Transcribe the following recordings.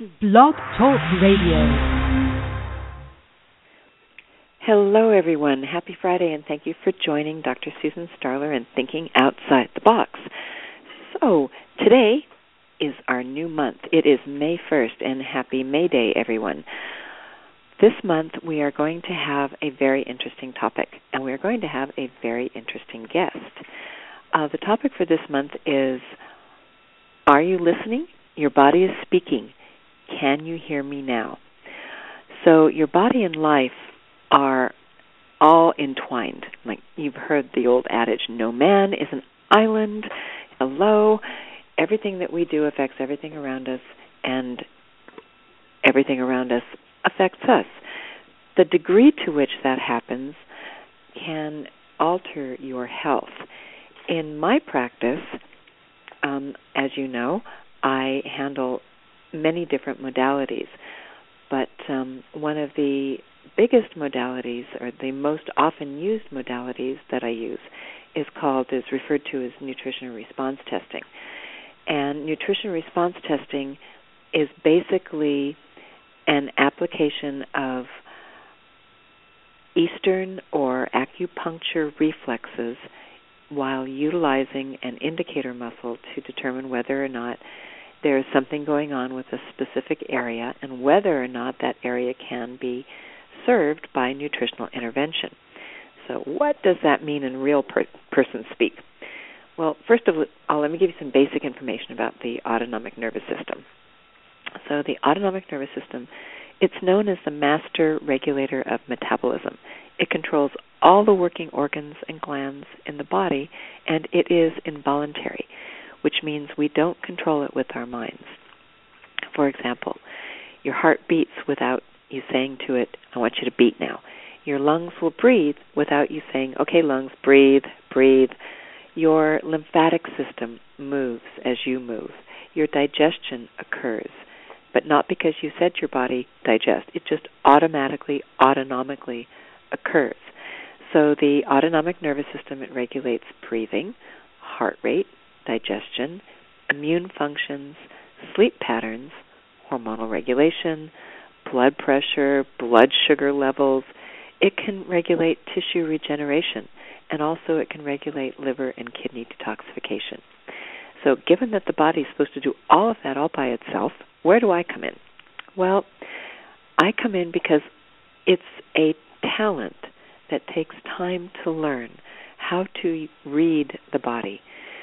Blog Talk Radio. Hello, everyone. Happy Friday, and thank you for joining Dr. Susan Starler and Thinking Outside the Box. So, today is our new month. It is May 1st, and happy May Day, everyone. This month, we are going to have a very interesting topic, and we are going to have a very interesting guest. The topic for this month is, are you listening? Your body is speaking. Can you hear me now? So your body and life are all entwined. Like you've heard the old adage, no man is an island. Hello. Everything that we do affects everything around us, and everything around us affects us. The degree to which that happens can alter your health. In my practice, as you know, I handle many different modalities, but one of the biggest modalities, or the most often used modalities that I use, is referred to as nutrition response testing. And nutrition response testing is basically an application of Eastern or acupuncture reflexes while utilizing an indicator muscle to determine whether or not there is something going on with a specific area and whether or not that area can be served by nutritional intervention. So what does that mean in real person speak? Well, first of all, let me give you some basic information about the autonomic nervous system. So the autonomic nervous system, it's known as the master regulator of metabolism. It controls all the working organs and glands in the body, and it is involuntary, which means we don't control it with our minds. For example, your heart beats without you saying to it, I want you to beat now. Your lungs will breathe without you saying, okay, lungs, breathe, breathe. Your lymphatic system moves as you move. Your digestion occurs, but not because you said your body digest. It just automatically, autonomically occurs. So the autonomic nervous system, it regulates breathing, heart rate, digestion, immune functions, sleep patterns, hormonal regulation, blood pressure, blood sugar levels. It can regulate tissue regeneration, and also it can regulate liver and kidney detoxification. So given that the body is supposed to do all of that all by itself, where do I come in? Well, I come in because it's a talent that takes time to learn how to read the body.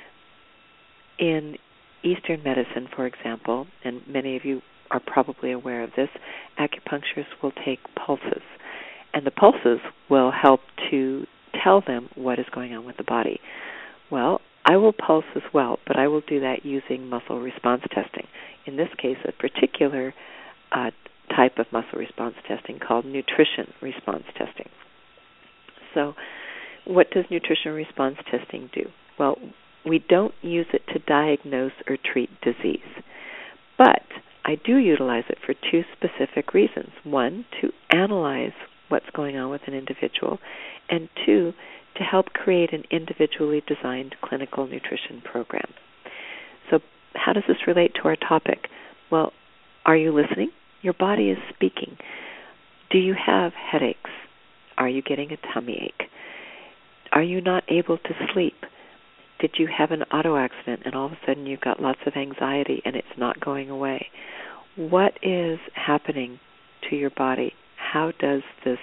In Eastern medicine, for example, and many of you are probably aware of this, acupuncturists will take pulses, and the pulses will help to tell them what is going on with the body. Well, I will pulse as well, but I will do that using muscle response testing. In this case, a particular type of muscle response testing called nutrition response testing. So what does nutrition response testing do? Well, we don't use it to diagnose or treat disease, but I do utilize it for two specific reasons. One, to analyze what's going on with an individual, and two, to help create an individually designed clinical nutrition program. So how does this relate to our topic? Well, are you listening? Your body is speaking. Do you have headaches? Are you getting a tummy ache? Are you not able to sleep? Did you have an auto accident and all of a sudden you've got lots of anxiety and it's not going away? What is happening to your body? How does this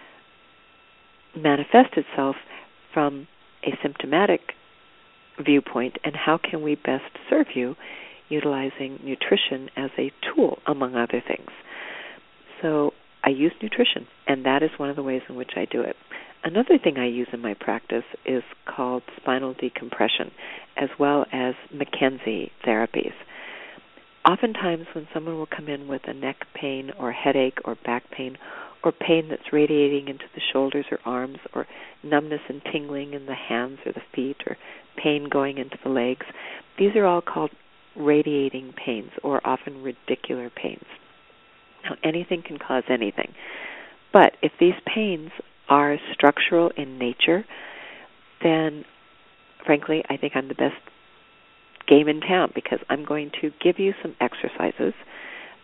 manifest itself from a symptomatic viewpoint, and how can we best serve you utilizing nutrition as a tool, among other things? So I use nutrition, and that is one of the ways in which I do it. Another thing I use in my practice is called spinal decompression, as well as McKenzie therapies. Oftentimes when someone will come in with a neck pain or headache or back pain or pain that's radiating into the shoulders or arms, or numbness and tingling in the hands or the feet, or pain going into the legs, these are all called radiating pains, or often radicular pains. Now, anything can cause anything. But if these pains are structural in nature, then, frankly, I think I'm the best game in town, because I'm going to give you some exercises that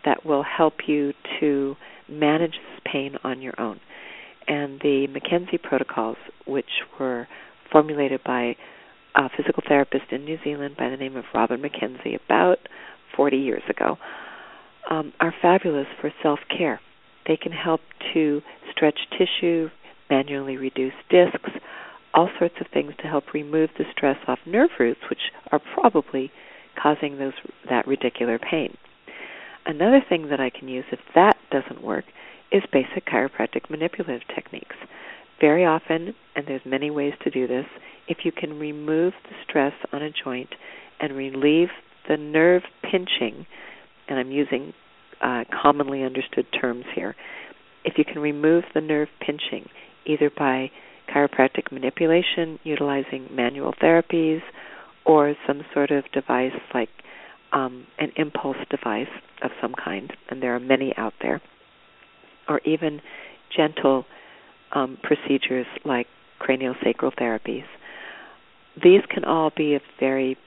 help you to manage this pain on your own. And the McKenzie protocols, which were formulated by a physical therapist in New Zealand by the name of Robin McKenzie about 40 years ago, are fabulous for self-care. They can help to stretch tissue, manually reduce discs, all sorts of things to help remove the stress off nerve roots, which are probably causing that radicular pain. Another thing that I can use if that doesn't work is basic chiropractic manipulative techniques. Very often, and there's many ways to do this, if you can remove the stress on a joint and relieve the nerve pinching, and I'm using commonly understood terms here, if you can remove the nerve pinching either by chiropractic manipulation, utilizing manual therapies, or some sort of device like an impulse device of some kind, and there are many out there, or even gentle procedures like craniosacral therapies. These can all be of very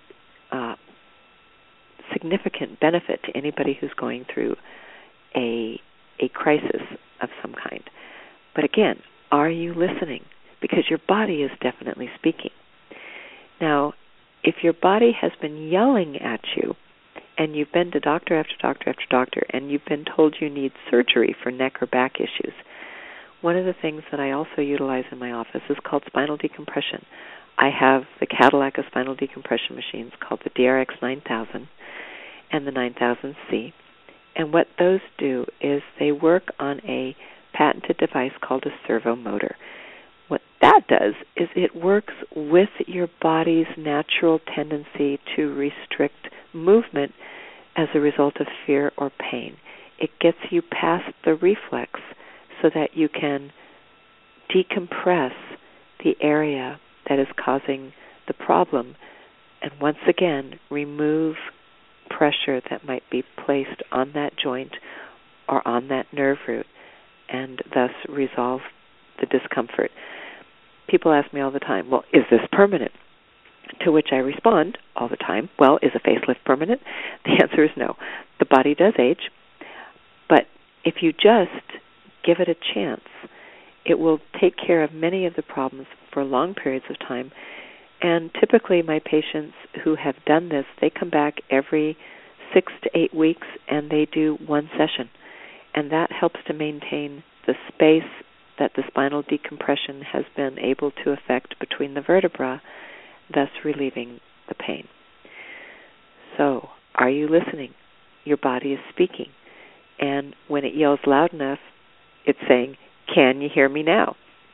significant benefit to anybody who's going through a crisis of some kind. But again, are you listening? Because your body is definitely speaking. Now, if your body has been yelling at you, and you've been to doctor after doctor after doctor, and you've been told you need surgery for neck or back issues, one of the things that I also utilize in my office is called spinal decompression. I have the Cadillac of spinal decompression machines called the DRX 9000 and the 9000C. And what those do is they work on a patented device called a servo motor. What that does is it works with your body's natural tendency to restrict movement as a result of fear or pain. It gets you past the reflex so that you can decompress the area that is causing the problem and once again remove pressure that might be placed on that joint or on that nerve root and thus resolve the discomfort. People ask me all the time, well, is this permanent? To which I respond all the time, well, is a facelift permanent? The answer is no. The body does age, but if you just give it a chance, it will take care of many of the problems for long periods of time. And typically my patients who have done this, they come back every 6 to 8 weeks and they do one session. And that helps to maintain the space that the spinal decompression has been able to affect between the vertebra, thus relieving the pain. So, are you listening? Your body is speaking. And when it yells loud enough, it's saying, can you hear me now?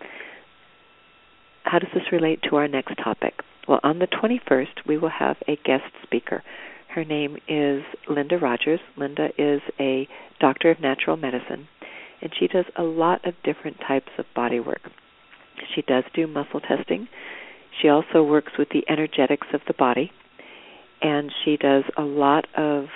How does this relate to our next topic? Well, on the 21st, we will have a guest speaker. Her name is Linda Rogers. Linda is a doctor of natural medicine, and she does a lot of different types of body work. She does do muscle testing. She also works with the energetics of the body, and she does a lot of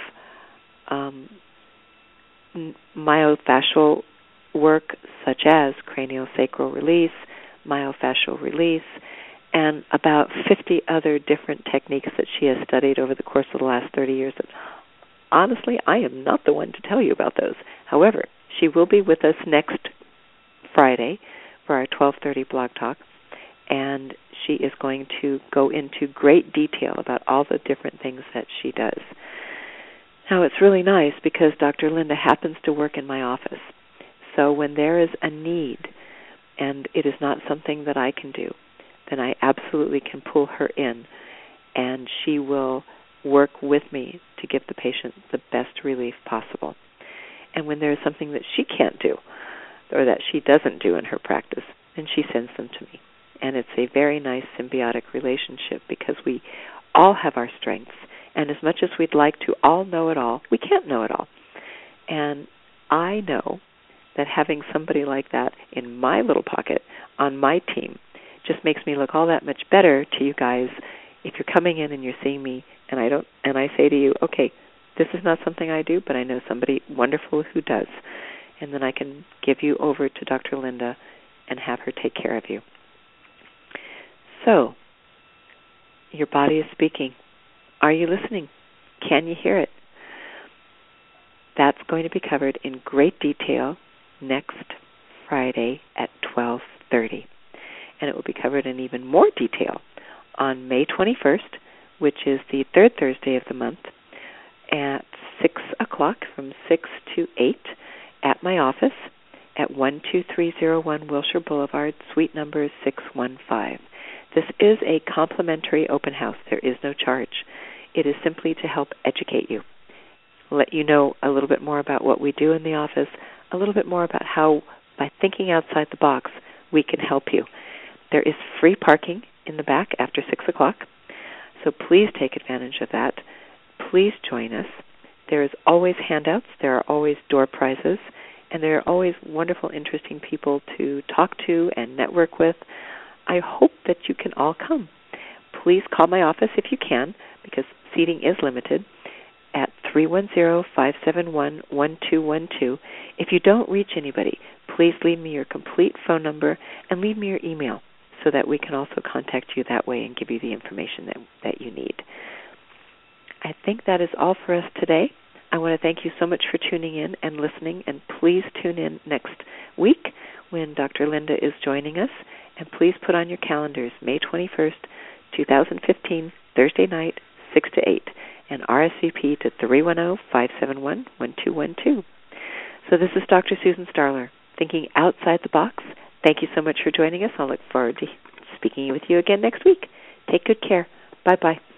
myofascial work such as craniosacral release, myofascial release, and about 50 other different techniques that she has studied over the course of the last 30 years. Honestly, I am not the one to tell you about those. However, she will be with us next Friday for our 12:30 blog talk, and she is going to go into great detail about all the different things that she does. Now, it's really nice because Dr. Linda happens to work in my office. So when there is a need and it is not something that I can do, then I absolutely can pull her in, and she will work with me to give the patient the best relief possible. And when there is something that she can't do or that she doesn't do in her practice, then she sends them to me. And it's a very nice symbiotic relationship because we all have our strengths. And as much as we'd like to all know it all, we can't know it all. And I know that having somebody like that in my little pocket on my team just makes me look all that much better to you guys if you're coming in and you're seeing me and I say to you, okay, this is not something I do, but I know somebody wonderful who does. And then I can give you over to Dr. Linda and have her take care of you. So, your body is speaking. Are you listening? Can you hear it? That's going to be covered in great detail next Friday at 12:30. And it will be covered in even more detail on May 21st, which is the third Thursday of the month, at 6 o'clock, from 6 to 8, at my office at 12301 Wilshire Boulevard, suite number 615. This is a complimentary open house. There is no charge. It is simply to help educate you, let you know a little bit more about what we do in the office, a little bit more about how, by thinking outside the box, we can help you. There is free parking in the back after 6 o'clock, so please take advantage of that. Please join us. There is always handouts, there are always door prizes, and there are always wonderful, interesting people to talk to and network with. I hope that you can all come. Please call my office if you can, because seating is limited, at 310-571-1212. If you don't reach anybody, please leave me your complete phone number and leave me your email so that we can also contact you that way and give you the information that you need. I think that is all for us today. I want to thank you so much for tuning in and listening, and please tune in next week when Dr. Linda is joining us. And please put on your calendars May 21st, 2015, Thursday night, 6 to 8, and RSVP to 310-571-1212. So this is Dr. Susan Starler, thinking outside the box. Thank you so much for joining us. I'll look forward to speaking with you again next week. Take good care. Bye-bye.